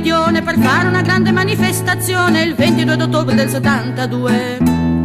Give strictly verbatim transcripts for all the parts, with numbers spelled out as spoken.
meridione per fare una grande manifestazione il ventidue d'ottobre del settantadue.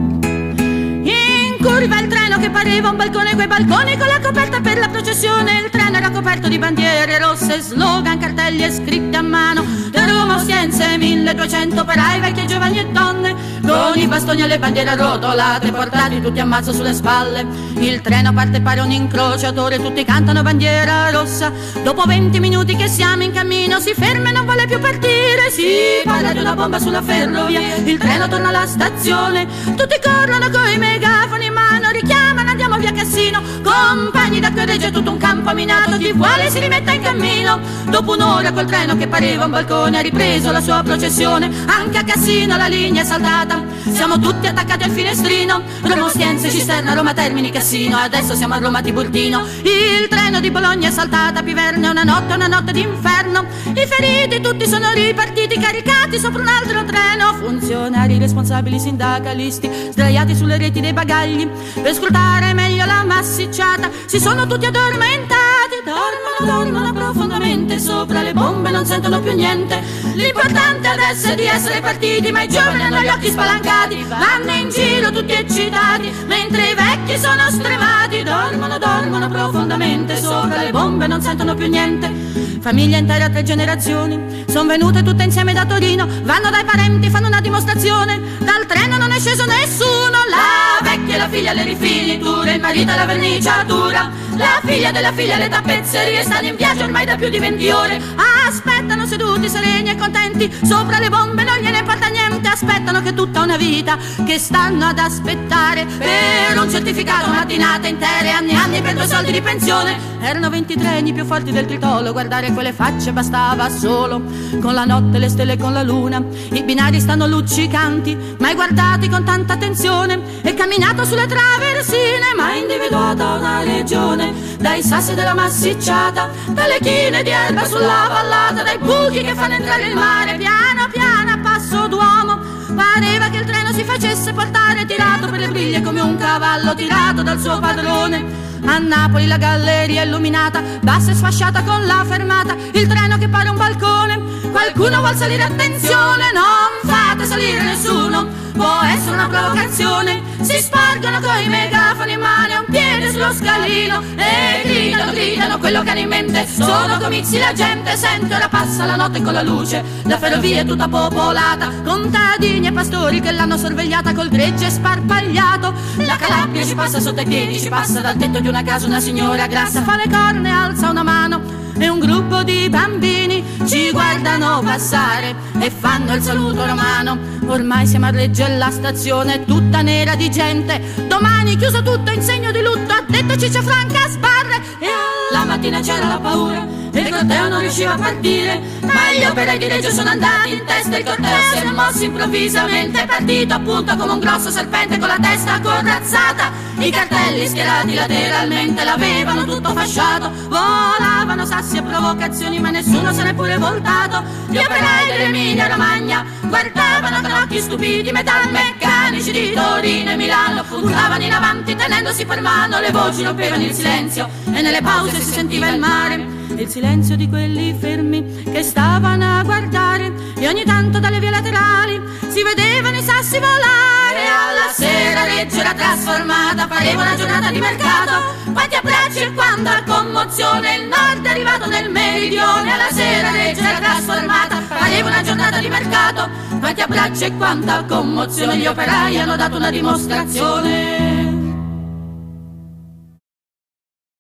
In curva il treno che pareva un balcone, quei balconi con la coperta per la processione. Il treno era coperto di bandiere rosse, slogan, cartelli e scritte a mano. Da Roma Ostiense milleduecento operai, vecchi, giovani e donne, con i bastoni e le bandiere arrotolate, portati tutti a mazzo sulle spalle. Il treno parte pare un incrociatore, tutti cantano bandiera rossa. Dopo venti minuti che siamo in cammino, si ferma e non vuole più partire. Si parla di una bomba sulla ferrovia, il treno torna alla stazione. Tutti corrono coi megafoni in mano, richiamano, andiamo via Cassino. Compagni da corregge tutto un campo minato, chi vuole si rimetta in cammino. Dopo un'ora col treno che pareva un balcone ha ripreso la sua processione. Anche a Cassino la linea è saltata, siamo tutti attaccati al finestrino. Roma Ostiense, Cisterna, Roma Termini, Cassino, adesso siamo a Roma Tiburtino. Il treno di Bologna è saltata a Piverno, una notte, una notte d'inferno. I feriti tutti sono ripartiti, caricati sopra un altro treno. Funzionari, responsabili, sindacalisti, sdraiati sulle reti dei bagagli per scrutare meglio la massicciata. Si sono tutti addormentati, dormono, dormono profondamente, sopra le bombe non sentono più niente. L'importante adesso è di essere partiti, ma i giovani hanno gli occhi spalancati, vanno in giro tutti eccitati, mentre i vecchi sono stremati. Dormono, dormono profondamente, sopra le bombe non sentono più niente. Famiglie intere a tre generazioni sono venute tutte insieme da Torino, vanno dai parenti, fanno una dimostrazione. Dal treno non è sceso nessuno, la vecchia e la figlia alle rifiniture, il marito alla verniciatura, la figlia della figlia alle tappezzerie, stanno in viaggio ormai da più di venti ore. Aspettano seduti, sereni e contenti, sopra le bombe non gliene importa niente. Aspettano che tutta una vita che stanno ad aspettare per un certificato, mattinate intere, anni e anni per due soldi di pensione. Erano venti treni più forti del tritolo, guardare quelle facce bastava solo. Con la notte, le stelle e con la luna, i binari stanno luccicanti, mai guardati con tanta attenzione. E camminato sulle traversine, mai individuata una regione, dai sassi della massicciata, dalle chine di erba sulla vallata, dai buchi che fanno entrare il mare. Piano piano a passo d'uomo, pareva che il treno si facesse portare, tirato per le briglie come un cavallo tirato dal suo padrone. A Napoli la galleria illuminata, bassa e sfasciata con la fermata, il treno che pare un balcone. Qualcuno vuol salire, attenzione, non fate salire nessuno, può essere una provocazione. Si spargono coi megafoni in mano, un piede sullo scalino e gridano, gridano quello che hanno in mente. Sono comizi, la gente sente, ora passa la notte con la luce, la ferrovia è tutta popolata, contadini e pastori che l'hanno sorvegliata col gregge sparpagliato. La Calabria ci passa sotto i piedi, ci passa dal tetto di una casa una signora grassa, fa le corna e alza una mano, e un gruppo di bambini ci guardano passare e fanno il saluto romano. Ormai siamo a Reggio e la stazione è tutta nera di gente, domani chiuso tutto in segno di lutto, ha detto Ciccia Franca Sbarre. E alla mattina c'era la paura e il corteo non riusciva a partire, ma gli operai di Reggio sono andati in testa, il corteo si è mosso improvvisamente, è partito appunto come un grosso serpente con la testa corazzata. I cartelli schierati lateralmente l'avevano tutto fasciato, volavano sassi e provocazioni ma nessuno se n'è pure voltato. Gli operai dell'Emilia Romagna guardavano con occhi stupidi, metalmeccanici di Torino e Milano puntavano in avanti tenendosi per mano, le voci rompevano il silenzio e nelle pause si sentiva il mare. Il silenzio di quelli fermi che stavano a guardare, e ogni tanto dalle vie laterali si vedevano i sassi volare. Alla sera Reggio era trasformata, pareva una giornata di mercato, quanti abbracci e quanta commozione, il nord è arrivato nel meridione. Alla sera Reggio era trasformata, pareva una giornata di mercato, quanti abbracci e quanta commozione, gli operai hanno dato una dimostrazione.